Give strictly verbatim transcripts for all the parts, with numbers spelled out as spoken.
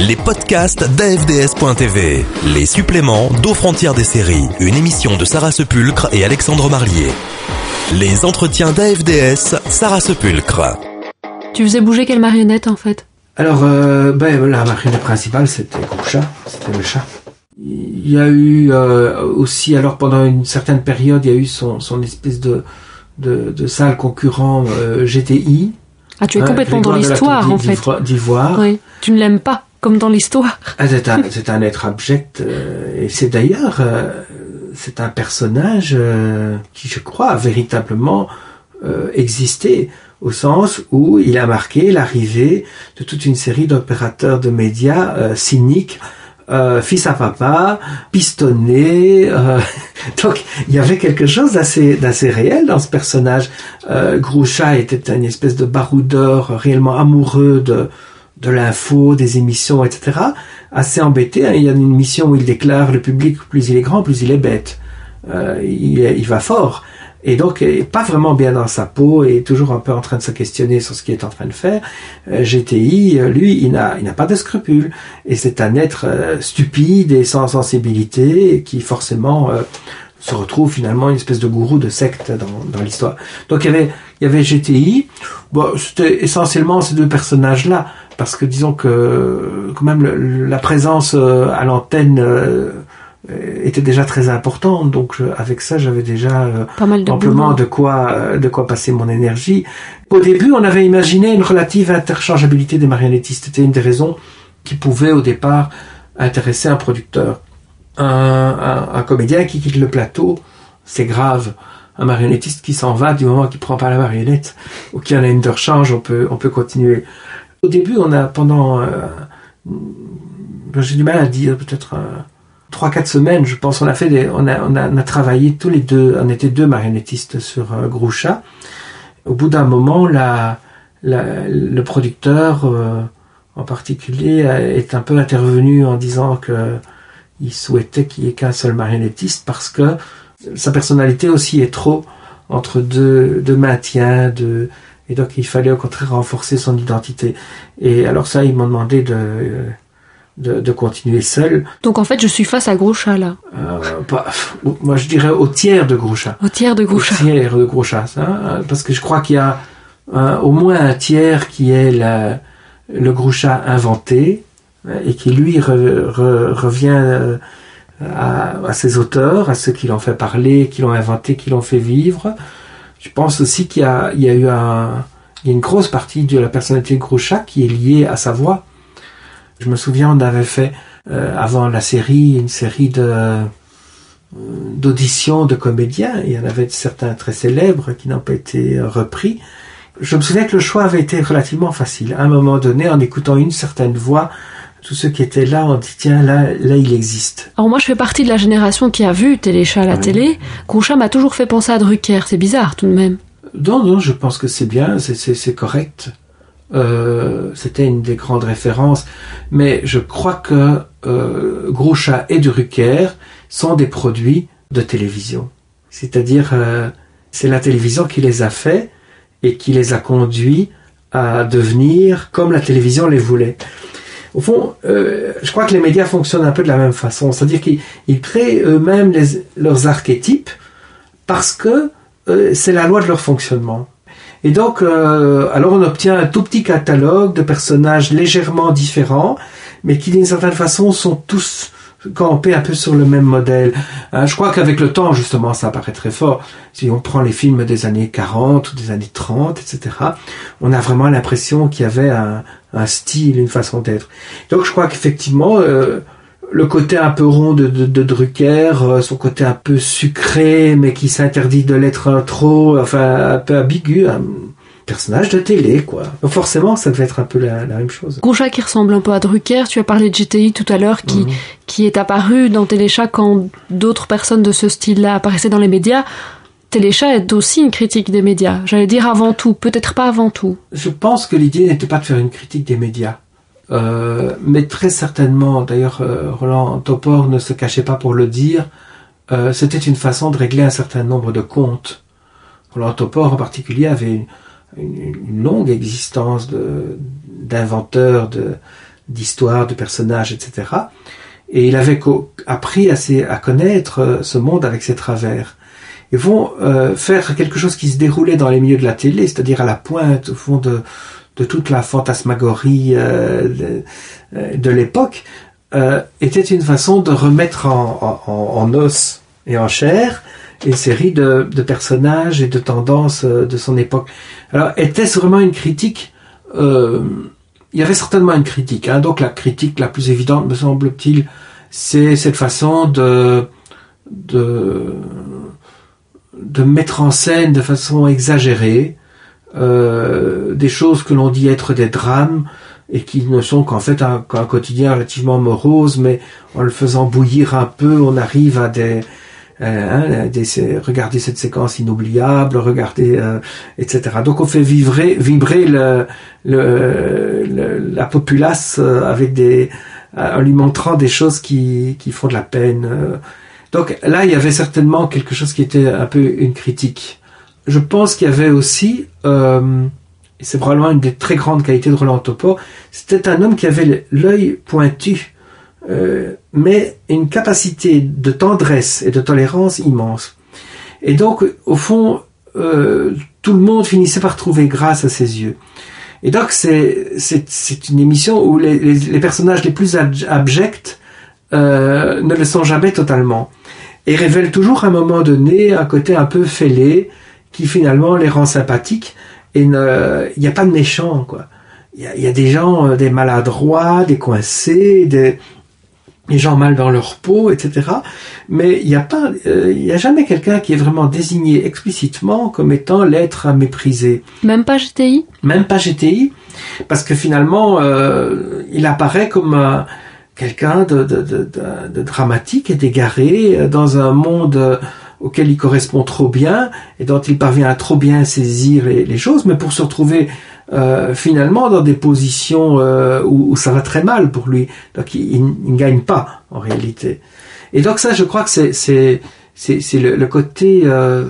Les podcasts d'A F D S point T V. Les suppléments d'Aux frontières des séries. Une émission de Sarah Sepulcre et Alexandre Marlier. Les entretiens d'A F D S, Sarah Sepulcre. Tu faisais bouger quelle marionnette en fait? Alors, euh, ben, la marionnette principale, c'était Groucha, c'était le chat. Il y a eu euh, aussi, alors pendant une certaine période, il y a eu son, son espèce de, de, de sale concurrent euh, G T I. Ah, tu es hein, complètement dans l'histoire en fait. D'Ivoire. Oui, tu ne l'aimes pas, comme dans l'histoire. Ah, c'est, un, c'est un être abject, euh, et c'est d'ailleurs, euh, c'est un personnage euh, qui, je crois, a véritablement euh, existé, au sens où il a marqué l'arrivée de toute une série d'opérateurs de médias euh, cyniques, euh, fils à papa, pistonnés. Euh, donc, il y avait quelque chose d'assez, d'assez réel dans ce personnage. Euh, Groucha était une espèce de baroudeur réellement amoureux de, de l'info, des émissions, et cetera. Assez embêté. Hein. Il y a une émission où il déclare le public, plus il est grand, plus il est bête. Euh, il, il va fort. Et donc, pas vraiment bien dans sa peau et toujours un peu en train de se questionner sur ce qu'il est en train de faire. Euh, G T I, lui, il n'a, il n'a pas de scrupules. Et c'est un être euh, stupide et sans sensibilité et qui, forcément, euh, se retrouve finalement une espèce de gourou de secte dans, dans l'histoire. Donc, il y avait, il y avait G T I. Bon, c'était essentiellement ces deux personnages-là. Parce que, disons que, quand même, le, la présence euh, à l'antenne... Euh, était déjà très importante, donc je, avec ça j'avais déjà euh, de amplement boulot. de quoi euh, de quoi passer mon énergie. Au début, on avait imaginé une relative interchangeabilité des marionnettistes. C'était une des raisons qui pouvait au départ intéresser un producteur. Un, un, un comédien qui quitte le plateau, c'est grave. Un marionnettiste qui s'en va du moment qu'il prend pas la marionnette ou qu'il y en a une de rechange, on peut on peut continuer. Au début, on a pendant euh, j'ai du mal à dire peut-être euh, trois, quatre semaines, je pense, on a fait des, on a, on a, on a travaillé tous les deux, on était deux marionnettistes sur euh, Groucha. Au bout d'un moment, la, la, le producteur, euh, en particulier, est un peu intervenu en disant que il souhaitait qu'il y ait qu'un seul marionnettiste parce que sa personnalité aussi est trop entre deux, deux maintiens, de, et donc il fallait au contraire renforcer son identité. Et alors ça, ils m'ont demandé de, euh, De, de continuer seul. Donc en fait, je suis face à Groucha là. Euh, pas, moi, je dirais au tiers de Groucha. Au tiers de Groucha. Au tiers de Groucha, hein, parce que je crois qu'il y a un, au moins un tiers qui est la, le Groucha inventé et qui lui re, re, revient à, à ses auteurs, à ceux qui l'ont fait parler, qui l'ont inventé, qui l'ont fait vivre. Je pense aussi qu'il y a, il y a eu un, il y a une grosse partie de la personnalité de Groucha qui est liée à sa voix. Je me souviens, on avait fait, euh, avant la série, une série de, euh, d'auditions de comédiens. Il y en avait certains très célèbres qui n'ont pas été repris. Je me souviens que le choix avait été relativement facile. À un moment donné, en écoutant une certaine voix, tous ceux qui étaient là ont dit, tiens, là, là, il existe. Alors moi, je fais partie de la génération qui a vu Téléchat à la oui. télé. Groucha m'a toujours fait penser à Drucker. C'est bizarre, tout de même. Non, non, je pense que c'est bien, c'est, c'est, c'est correct. Euh, c'était une des grandes références, mais je crois que euh, Groucha et Drucker sont des produits de télévision. C'est-à-dire, euh, c'est la télévision qui les a faits et qui les a conduits à devenir comme la télévision les voulait. Au fond, euh, je crois que les médias fonctionnent un peu de la même façon, c'est-à-dire qu'ils ils créent eux-mêmes les, leurs archétypes parce que euh, c'est la loi de leur fonctionnement. Et donc, euh, alors on obtient un tout petit catalogue de personnages légèrement différents, mais qui d'une certaine façon sont tous campés un peu sur le même modèle. Hein, je crois qu'avec le temps, justement, ça apparaît très fort. Si on prend les films des années quarante ou des années trente, et cetera, on a vraiment l'impression qu'il y avait un, un style, une façon d'être. Donc je crois qu'effectivement, euh, le côté un peu rond de, de, de Drucker, euh, son côté un peu sucré, mais qui s'interdit de l'être un trop, enfin un peu ambigu, un personnage de télé, quoi. Donc forcément, ça devait être un peu la, la même chose. Groucha qui ressemble un peu à Drucker, tu as parlé de G T I tout à l'heure, qui, mmh. qui est apparu dans Téléchat quand d'autres personnes de ce style-là apparaissaient dans les médias. Téléchat est aussi une critique des médias. J'allais dire avant tout, peut-être pas avant tout. Je pense que l'idée n'était pas de faire une critique des médias. Euh, mais très certainement, d'ailleurs euh, Roland Topor ne se cachait pas pour le dire, euh, c'était une façon de régler un certain nombre de comptes. Roland Topor en particulier avait une, une, une longue existence de, d'inventeur de, d'histoire, de personnages, et cetera. Et il avait co- appris à, ses, à connaître euh, ce monde avec ses travers. Ils vont euh, faire quelque chose qui se déroulait dans les milieux de la télé, c'est-à-dire à la pointe, au fond, de, de toute la fantasmagorie euh, de, de l'époque, euh, était une façon de remettre en, en, en os et en chair une série de, de personnages et de tendances euh, de son époque. Alors, était-ce vraiment une critique euh, il y avait certainement une critique. Hein. Donc, la critique la plus évidente, me semble-t-il, c'est cette façon de... de de mettre en scène de façon exagérée euh, des choses que l'on dit être des drames et qui ne sont qu'en fait un, qu'un quotidien relativement morose, mais en le faisant bouillir un peu, on arrive à des, euh, hein, des regarder cette séquence inoubliable, regarder, euh, et cetera. Donc on fait vibrer, vibrer le, le, le, la populace avec des, en lui montrant des choses qui, qui font de la peine. Donc là, il y avait certainement quelque chose qui était un peu une critique. Je pense qu'il y avait aussi, euh, et c'est probablement une des très grandes qualités de Roland Topor, c'était un homme qui avait l'œil pointu, euh, mais une capacité de tendresse et de tolérance immense. Et donc, au fond, euh, tout le monde finissait par trouver grâce à ses yeux. Et donc, c'est, c'est, c'est une émission où les, les, les personnages les plus abjects euh, ne le sont jamais totalement. Et révèle toujours à un moment donné un côté un peu fêlé qui finalement les rend sympathiques. Et il n'y a pas de méchants, quoi. Il y, y a des gens, euh, des maladroits, des coincés, des, des gens mal dans leur peau, et cetera. Mais il n'y a pas, euh, il y a jamais quelqu'un qui est vraiment désigné explicitement comme étant l'être à mépriser. Même pas G T I ? Même pas G T I, parce que finalement, euh, il apparaît comme un quelqu'un de, de, de, de, de dramatique et d'égaré dans un monde auquel il correspond trop bien et dont il parvient à trop bien saisir les, les choses, mais pour se retrouver euh, finalement dans des positions euh, où, où ça va très mal pour lui. Donc il, il, il ne gagne pas en réalité. Et donc ça, je crois que c'est, c'est, c'est, c'est le, le côté euh,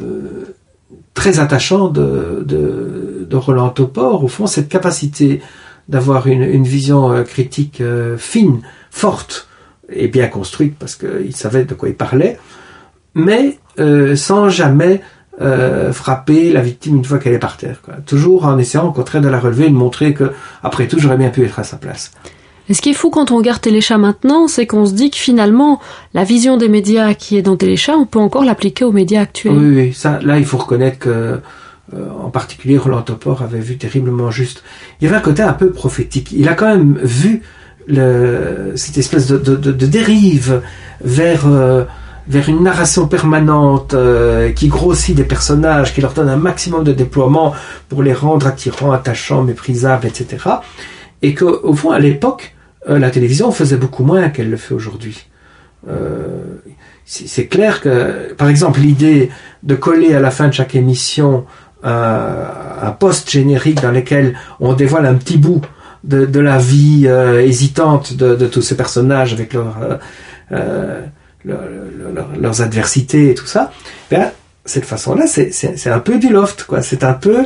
très attachant de, de, de Roland Topor, au fond, cette capacité d'avoir une, une vision euh, critique euh, fine, forte et bien construite, parce qu'il savait de quoi il parlait, mais euh, sans jamais euh, frapper la victime une fois qu'elle est par terre, quoi. Toujours en essayant au contraire de la relever et de montrer que, après tout, j'aurais bien pu être à sa place. Et ce qui est fou quand on regarde Téléchat maintenant, c'est qu'on se dit que finalement, la vision des médias qui est dans Téléchat, on peut encore l'appliquer aux médias actuels. Oui, oui, ça, là, il faut reconnaître que euh, en particulier, Roland Topor avait vu terriblement juste. Il y avait un côté un peu prophétique. Il a quand même vu le, cette espèce de, de, de, de dérive vers, euh, vers une narration permanente euh, qui grossit des personnages, qui leur donne un maximum de déploiement pour les rendre attirants, attachants, méprisables, et cetera. Et qu'au fond, à l'époque, euh, la télévision faisait beaucoup moins qu'elle le fait aujourd'hui. Euh, c'est, c'est clair que, par exemple, l'idée de coller à la fin de chaque émission un, un post-générique dans lequel on dévoile un petit bout de, de la vie euh, hésitante de, de tous ces personnages avec leur, euh, euh, leur, leur, leurs adversités et tout ça, ben, cette façon-là, c'est, c'est, c'est un peu du loft, quoi. C'est un peu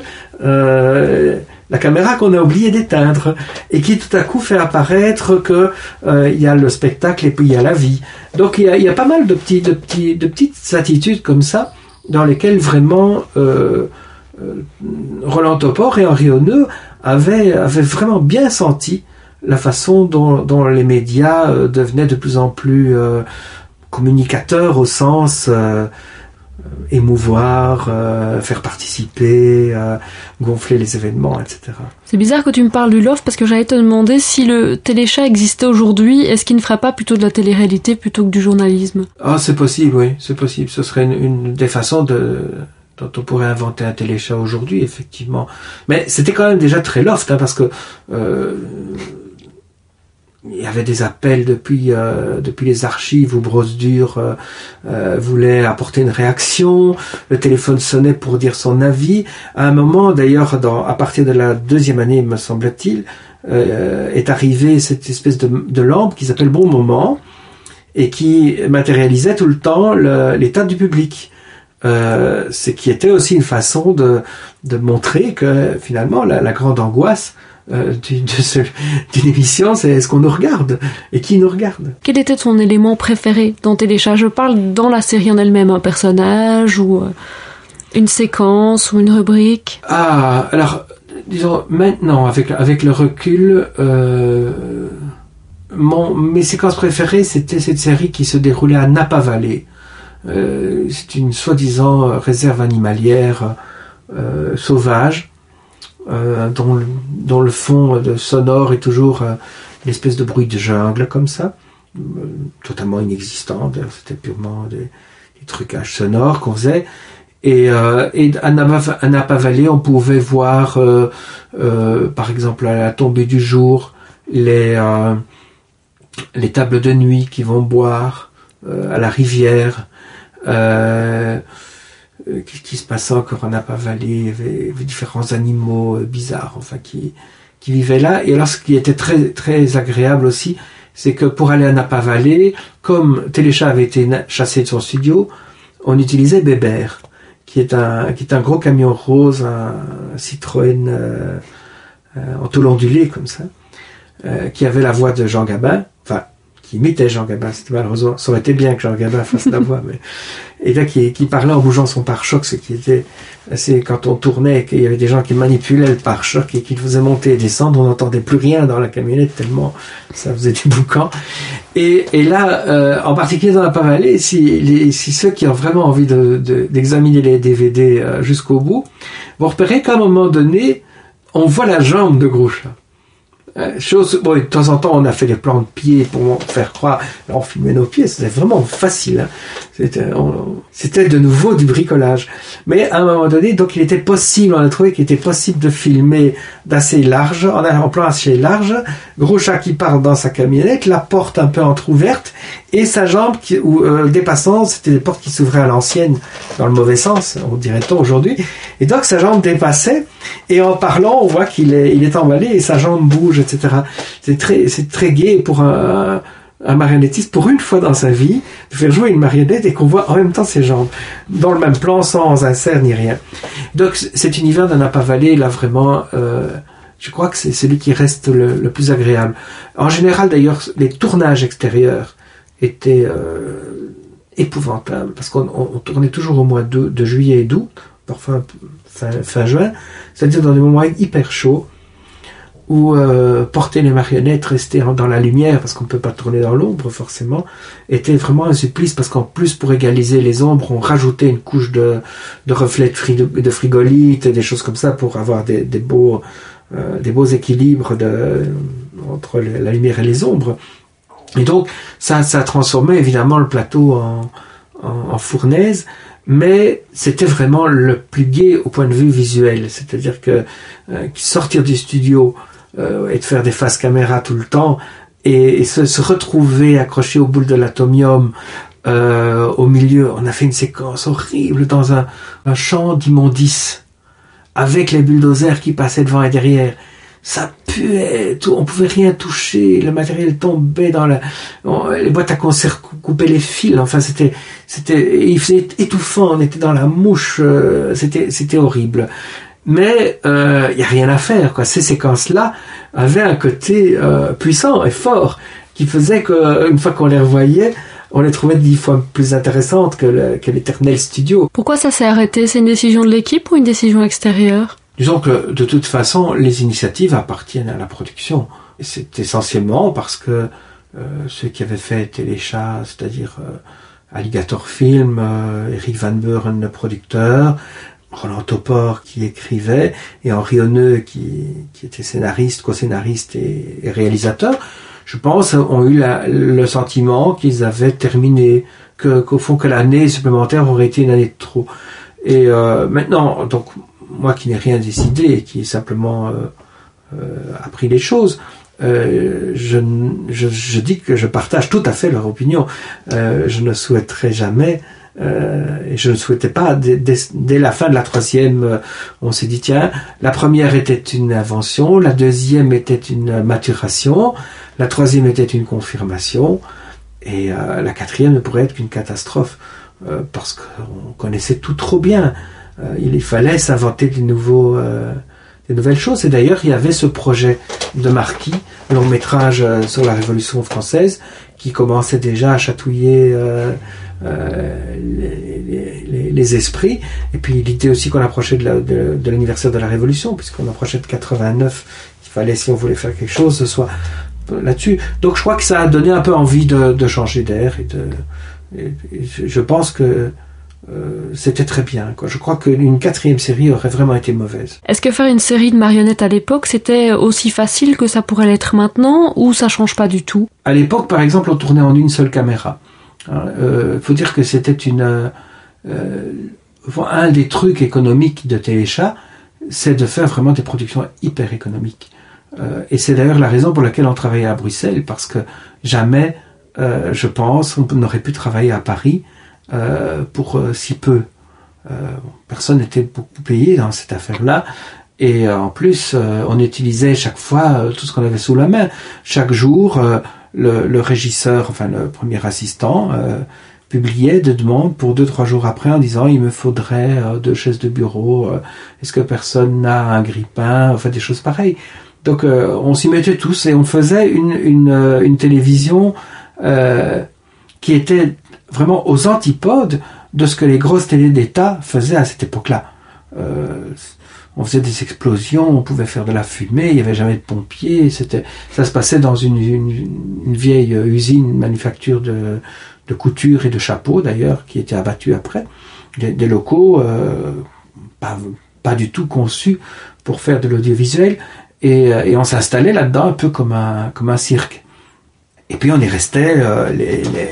euh, la caméra qu'on a oublié d'éteindre et qui tout à coup fait apparaître que euh, il y a le spectacle et puis il y a la vie. Donc il y a, il y a pas mal de petits, de petits, de petites attitudes comme ça dans lesquelles vraiment euh, euh, Roland Topor et Henri Oneux avaient, avaient vraiment bien senti la façon dont, dont les médias euh, devenaient de plus en plus euh, communicateurs au sens euh, émouvoir, euh, faire participer, euh, gonfler les événements, et cetera. C'est bizarre que tu me parles du loft parce que j'allais te demander si le téléchat existait aujourd'hui, est-ce qu'il ne ferait pas plutôt de la télé-réalité plutôt que du journalisme ? Ah, c'est possible, oui, c'est possible. Ce serait une, une des façons de, dont on pourrait inventer un téléchat aujourd'hui, effectivement. Mais c'était quand même déjà très loft, hein, parce que euh, il y avait des appels depuis euh, depuis les archives où Brosse Dure euh, euh, voulait apporter une réaction. Le téléphone sonnait pour dire son avis. À un moment, d'ailleurs, dans, à partir de la deuxième année, me semble-t-il, euh, est arrivée cette espèce de, de lampe qui s'appelle Bon Moment et qui matérialisait tout le temps le, l'état du public. Euh, c'est qui était aussi une façon de de montrer que finalement la, la grande angoisse euh, du, de ce, d'une émission, c'est est-ce qu'on nous regarde et qui nous regarde. Quel était ton élément préféré dans Téléchat? Je parle dans la série en elle-même, un personnage ou euh, une séquence ou une rubrique. Ah, alors, disons, maintenant, avec, avec le recul, euh, mon, mes séquences préférées, c'était cette série qui se déroulait à Napa Valley. Euh, c'est une soi-disant réserve animalière euh, sauvage, euh, dont, le, dont le fond de sonore est toujours euh, une espèce de bruit de jungle comme ça, euh, totalement inexistant. D'ailleurs, c'était purement des, des trucages sonores qu'on faisait. Et, euh, et à Napa, à Napa Valley, on pouvait voir, euh, euh, par exemple, à la tombée du jour, les, euh, les tables de nuit qui vont boire euh, à la rivière. Euh, qu'est-ce qui se passait encore à Napa Valley? Il y avait, il y avait différents animaux euh, bizarres, enfin, qui, qui vivaient là. Et alors, ce qui était très, très agréable aussi, c'est que pour aller à Napa Valley, comme Téléchat avait été chassé de son studio, on utilisait Bébert, qui est un, qui est un gros camion rose, un, un Citroën euh, euh, en tôle ondulée, comme ça, euh, qui avait la voix de Jean Gabin, enfin, qui imitait Jean Gabin, c'était malheureusement, ça aurait été bien que Jean Gabin fasse la voix, mais, et là, qui, qui parlait en bougeant son pare-choc, ce qui était, c'est quand on tournait et qu'il y avait des gens qui manipulaient le pare-choc et qui le faisaient monter et descendre, on n'entendait plus rien dans la camionnette tellement ça faisait du boucan. Et, et là, euh, en particulier dans Napa Valley, si, les, si ceux qui ont vraiment envie de, de, d'examiner les D V D euh, jusqu'au bout, vont repérer qu'à un moment donné, on voit la jambe de Grouchat. Euh, chose, bon, de temps en temps, on a fait des plans de pieds pour faire croire. Là, on filmait nos pieds, c'était vraiment facile. Hein. C'était, on, c'était de nouveau du bricolage. Mais à un moment donné, donc, il était possible, on a trouvé qu'il était possible de filmer d'assez large, en, en plan assez large, Grouchat qui part dans sa camionnette, la porte un peu entrouverte, et sa jambe qui, ou, euh, dépassant, c'était des portes qui s'ouvraient à l'ancienne, dans le mauvais sens, on dirait-on aujourd'hui. Et donc, sa jambe dépassait, et en parlant, on voit qu'il est, il est emballé, et sa jambe bouge, et cetera. C'est très, c'est très gai pour un, un marionnettiste, pour une fois dans sa vie, de faire jouer une marionnette et qu'on voit en même temps ses jambes, dans le même plan, sans insert ni rien. Donc, cet univers de Napa Valley, là, vraiment, euh, je crois que c'est celui qui reste le, le plus agréable. En général, d'ailleurs, les tournages extérieurs étaient euh, épouvantables, parce qu'on on, on tournait toujours au mois de, de juillet et d'août, parfois fin, fin juin, c'est-à-dire dans des moments hyper chauds, où euh, porter les marionnettes, rester dans la lumière, parce qu'on ne peut pas tourner dans l'ombre forcément, était vraiment un supplice, parce qu'en plus, pour égaliser les ombres, on rajoutait une couche de, de reflets de, fri- de frigolite, des choses comme ça, pour avoir des, des, beaux, euh, des beaux équilibres de, entre les, la lumière et les ombres. Et donc, ça, ça transformait évidemment le plateau en, en, en fournaise, mais c'était vraiment le plus gai au point de vue visuel. C'est-à-dire que euh, sortir du studio euh, et de faire des faces caméra tout le temps, et, et se, se retrouver accroché au boule de l'atomium euh, au milieu, on a fait une séquence horrible dans un, un champ d'immondices, avec les bulldozers qui passaient devant et derrière. Ça puait, tout, on pouvait rien toucher, le matériel tombait dans la, on, les boîtes à conserve coupaient les fils, enfin c'était, c'était, il faisait étouffant, on était dans la mouche, euh, c'était, c'était horrible. Mais il euh, y a rien à faire, quoi. Ces séquences-là avaient un côté euh, puissant et fort qui faisait qu'une fois qu'on les revoyait, on les trouvait dix fois plus intéressantes que, le, que l'éternel studio. Pourquoi ça s'est arrêté? C'est une décision de l'équipe ou une décision extérieure? Disons que, de toute façon, les initiatives appartiennent à la production. Et c'est essentiellement parce que euh, ceux qui avaient fait Téléchat, c'est-à-dire euh, Alligator Film, euh, Eric Van Buren, le producteur, Roland Topor qui écrivait, et Henri Honneux qui, qui était scénariste, co-scénariste et, et réalisateur, je pense, ont eu la, le sentiment qu'ils avaient terminé, que, qu'au fond que l'année supplémentaire aurait été une année de trop. Et euh, maintenant, donc, moi qui n'ai rien décidé et qui ai simplement euh, euh, appris les choses, euh, je, je, je dis que je partage tout à fait leur opinion. Euh, je ne souhaiterais jamais, euh, et je ne souhaitais pas, dès, dès, dès la fin de la troisième, euh, on s'est dit, tiens, la première était une invention, la deuxième était une maturation, la troisième était une confirmation, et euh, la quatrième ne pourrait être qu'une catastrophe, euh, parce qu'on connaissait tout trop bien. Euh, il fallait s'inventer des nouveaux, euh, des nouvelles choses. Et d'ailleurs, il y avait ce projet de Marquis, long métrage euh, sur la Révolution française, qui commençait déjà à chatouiller euh, euh, les, les, les esprits. Et puis l'idée aussi qu'on approchait de, la, de, de l'anniversaire de la Révolution, puisqu'on approchait de quatre-vingt-neuf, il fallait, si on voulait faire quelque chose, ce soit là-dessus. Donc je crois que ça a donné un peu envie de, de changer d'air. Et de, et, et je pense que Euh, c'était très bien, quoi. Je crois qu'une quatrième série aurait vraiment été mauvaise. Est-ce que faire une série de marionnettes à l'époque, c'était aussi facile que ça pourrait l'être maintenant, ou ça change pas du tout? À l'époque, par exemple, on tournait en une seule caméra. Il euh, faut dire que c'était une... Euh, un des trucs économiques de Téléchat, c'est de faire vraiment des productions hyper économiques. Euh, et c'est d'ailleurs la raison pour laquelle on travaillait à Bruxelles, parce que jamais, euh, je pense, on n'aurait pu travailler à Paris Euh, pour euh, si peu. Euh, personne n'était beaucoup payé dans cette affaire-là. Et euh, en plus, euh, on utilisait chaque fois euh, tout ce qu'on avait sous la main. Chaque jour, euh, le, le régisseur, enfin le premier assistant, euh, publiait des demandes pour deux, trois jours après en disant il me faudrait euh, deux chaises de bureau, euh, est-ce que personne n'a un grille-pain, enfin des choses pareilles. Donc euh, on s'y mettait tous et on faisait une, une, euh, une télévision euh, qui était vraiment aux antipodes de ce que les grosses télés d'État faisaient à cette époque-là. Euh, on faisait des explosions, on pouvait faire de la fumée, il n'y avait jamais de pompiers, c'était, ça se passait dans une, une, une vieille usine, une manufacture de, de couture et de chapeaux d'ailleurs, qui était abattue après, des, des locaux euh, pas, pas du tout conçus pour faire de l'audiovisuel, et, et on s'installait là-dedans un peu comme un, comme un cirque. Et puis on y restait euh, les, les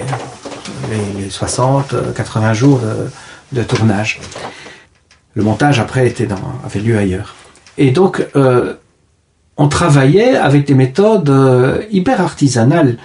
les soixante, quatre-vingts jours de, de tournage. Le montage, après, était dans, avait lieu ailleurs. Et donc, euh, on travaillait avec des méthodes euh, hyper artisanales.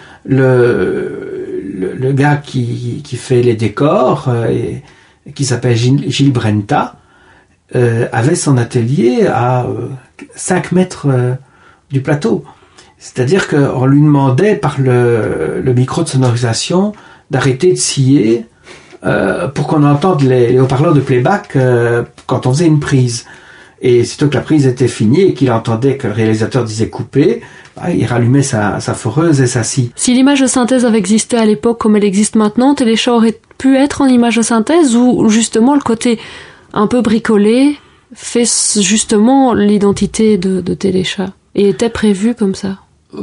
Le, le, le gars qui, qui fait les décors, euh, et, qui s'appelle Gilles, Gilles Brenta, euh, avait son atelier à euh, cinq mètres euh, du plateau. C'est-à-dire qu'on lui demandait, par le, le micro de sonorisation, d'arrêter de scier euh, pour qu'on entende les, les haut-parleurs de playback euh, quand on faisait une prise. Et sitôt que la prise était finie et qu'il entendait que le réalisateur disait couper, bah, il rallumait sa, sa foreuse et sa scie. Si l'image de synthèse avait existé à l'époque comme elle existe maintenant, Téléchat aurait pu être en image de synthèse, ou justement le côté un peu bricolé fait justement l'identité de, de Téléchat et était prévu comme ça?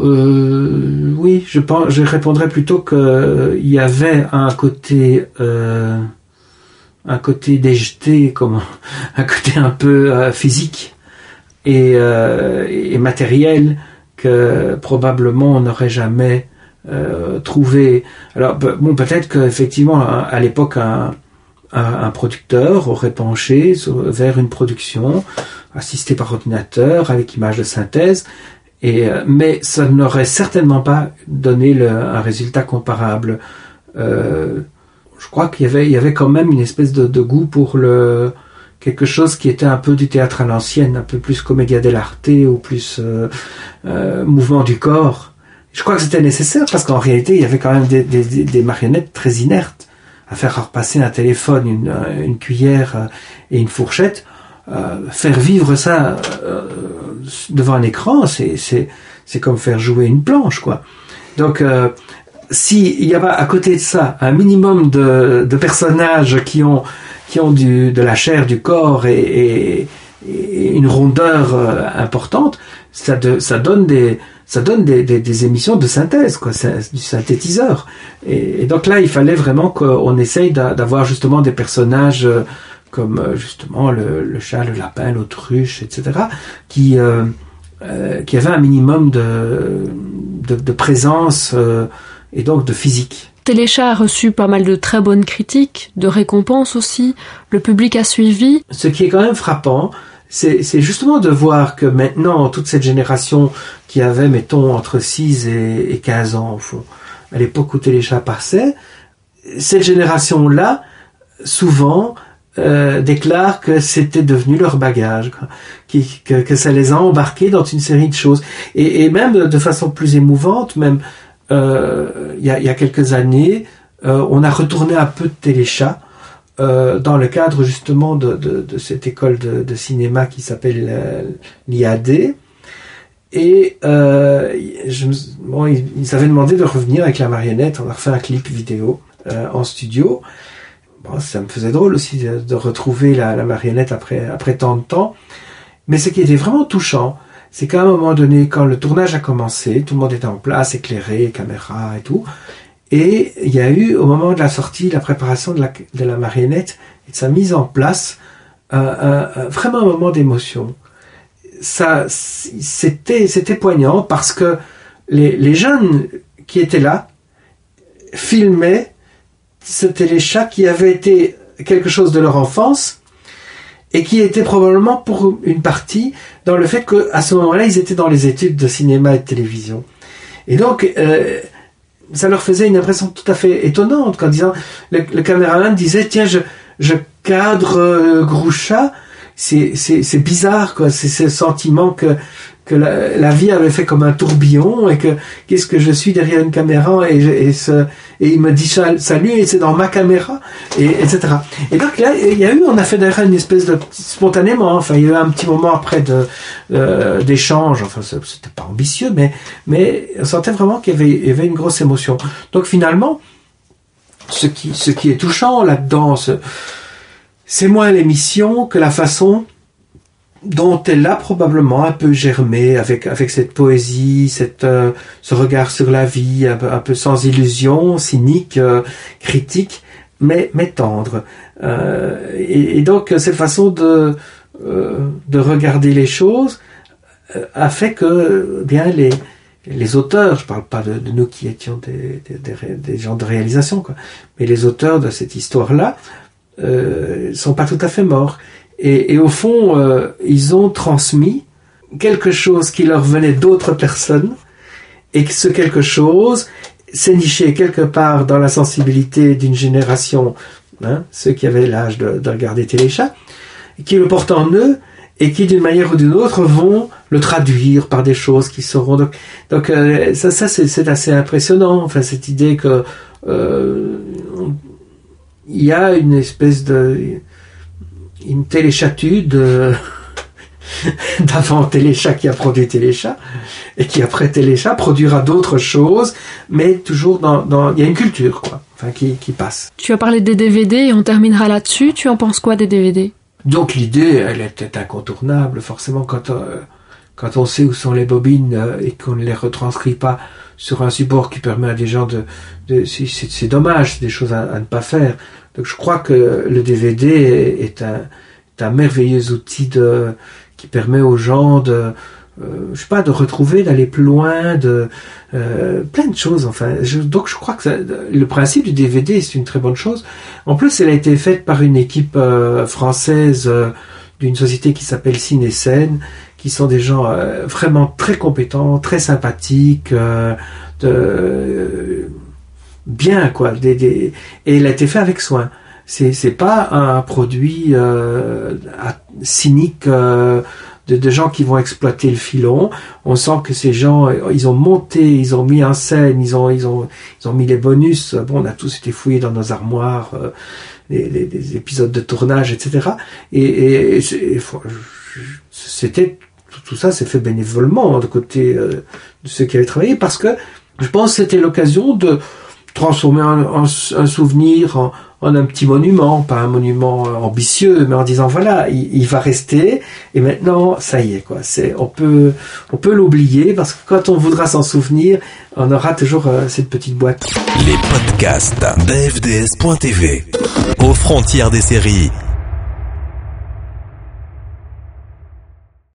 Euh, oui, je pense, je répondrais plutôt que euh, il y avait un côté, euh, un côté déjeté, comme un côté un peu euh, physique et, euh, et matériel que probablement on n'aurait jamais euh, trouvé. Alors bon, peut-être qu'effectivement à, à l'époque un, un, un producteur aurait penché sur, vers une production assistée par ordinateur avec image de synthèse. Et, mais ça n'aurait certainement pas donné le, un résultat comparable. Euh, je crois qu'il y avait, il y avait quand même une espèce de, de goût pour le, quelque chose qui était un peu du théâtre à l'ancienne, un peu plus commedia dell'arte ou plus euh, euh, mouvement du corps. Je crois que c'était nécessaire parce qu'en réalité, il y avait quand même des, des, des marionnettes très inertes. À faire repasser un téléphone, une, une cuillère et une fourchette, euh, faire vivre ça euh, devant un écran, c'est, c'est, c'est comme faire jouer une planche, quoi. Donc, euh, si il y avait à côté de ça un minimum de, de personnages qui ont, qui ont du, de la chair, du corps et, et, et une rondeur euh, importante, ça, de, ça donne des, ça donne des, des, des émissions de synthèse, quoi. C'est du synthétiseur. Et, et donc là, il fallait vraiment qu'on essaye d'avoir justement des personnages euh, comme justement le, le chat, le lapin, l'autruche, et cetera, qui, euh, euh, qui avaient un minimum de, de, de présence euh, et donc de physique. Téléchat a reçu pas mal de très bonnes critiques, de récompenses aussi, le public a suivi. Ce qui est quand même frappant, c'est, c'est justement de voir que maintenant, toute cette génération qui avait, mettons, entre six et, et quinze ans, au fond, à l'époque où Téléchat passait, cette génération-là, souvent, Euh, déclarent que c'était devenu leur bagage, quoi. Qui, que, que ça les a embarqués dans une série de choses. Et, et même de façon plus émouvante, même euh, il y, a, il y a quelques années, euh, on a retourné un peu de Téléchat euh, dans le cadre justement de, de, de cette école de, de cinéma qui s'appelle euh, l'I A D. Et euh, je, bon, ils, ils avaient demandé de revenir avec la marionnette. On a refait un clip vidéo euh, en studio. Bon, ça me faisait drôle aussi de, de retrouver la, la marionnette après, après tant de temps. Mais ce qui était vraiment touchant, c'est qu'à un moment donné, quand le tournage a commencé, tout le monde était en place, éclairé, caméra et tout. Et il y a eu, au moment de la sortie, la préparation de la, de la marionnette et de sa mise en place, euh, euh, vraiment un moment d'émotion. Ça, c'était, c'était poignant parce que les, les jeunes qui étaient là filmaient ce téléchat qui avait été quelque chose de leur enfance et qui était probablement pour une partie dans le fait qu'à ce moment-là, ils étaient dans les études de cinéma et de télévision. Et donc, euh, ça leur faisait une impression tout à fait étonnante qu'en disant, le, le caméraman disait, tiens, je, je cadre euh, Groucha. C'est, c'est, c'est bizarre, quoi. C'est ce sentiment que, que la, la vie avait fait comme un tourbillon et que, qu'est-ce que je suis derrière une caméra et, et, ce, et il me dit salut et c'est dans ma caméra, et, etc. Et donc là, il y a eu, on a fait d'ailleurs une espèce de, spontanément, enfin, il y a eu un petit moment après de, euh, d'échange, enfin, c'était pas ambitieux, mais, mais on sentait vraiment qu'il y avait, il y avait une grosse émotion. Donc finalement, ce qui, ce qui est touchant là-dedans, ce, c'est moins l'émission que la façon dont elle a probablement un peu germé avec avec cette poésie, cette euh, ce regard sur la vie, un peu, un peu sans illusion, cynique, euh, critique, mais mais tendre. Euh, et, et donc cette façon de euh, de regarder les choses euh, a fait que bien les les auteurs, je parle pas de, de nous qui étions des, des, des, des gens de réalisation, quoi, mais les auteurs de cette histoire-là Euh, sont pas tout à fait morts et, et au fond euh, ils ont transmis quelque chose qui leur venait d'autres personnes et que ce quelque chose s'est niché quelque part dans la sensibilité d'une génération, hein, ceux qui avaient l'âge de, de regarder Téléchat, qui le portent en eux et qui d'une manière ou d'une autre vont le traduire par des choses qui seront donc, donc euh, ça, ça c'est, c'est assez impressionnant, enfin cette idée que euh, on, il y a une espèce de une téléchatude euh, d'avant Téléchat qui a produit Téléchat et qui après Téléchat produira d'autres choses, mais toujours dans, dans il y a une culture, quoi, enfin qui, qui passe. Tu as parlé des D V D et on terminera là-dessus. Tu en penses quoi des D V D? Donc l'idée, elle était incontournable, forcément quand euh, quand on sait où sont les bobines euh, et qu'on ne les retranscrit pas sur un support qui permet à des gens de, de c'est, c'est, c'est dommage, c'est des choses à, à ne pas faire. Donc je crois que le D V D est, est, un, est un merveilleux outil de, qui permet aux gens de, euh, je sais pas, de retrouver, d'aller plus loin, de euh, plein de choses. Enfin, je, donc je crois que ça, le principe du D V D c'est une très bonne chose. En plus, elle a été faite par une équipe euh, française euh, d'une société qui s'appelle Ciné-Scène, qui sont des gens euh, vraiment très compétents, très sympathiques, euh, de, euh, bien quoi. Des, des, et il a été fait avec soin. C'est c'est pas un produit euh, cynique euh, de, de gens qui vont exploiter le filon. On sent que ces gens, ils ont monté, ils ont mis en scène, ils ont ils ont ils ont mis les bonus. Bon, on a tous été fouillés dans nos armoires, euh, les, les, les épisodes de tournage, et cetera. Et, et, et c'était tout ça s'est fait bénévolement de côté euh, de ceux qui avaient travaillé, parce que je pense que c'était l'occasion de transformer un, un, un souvenir en, en un petit monument, pas un monument ambitieux, mais en disant voilà, il, il va rester et maintenant ça y est quoi. C'est on peut on peut l'oublier parce que quand on voudra s'en souvenir, on aura toujours euh, cette petite boîte. Les podcasts d'A F D S point T V aux frontières des séries.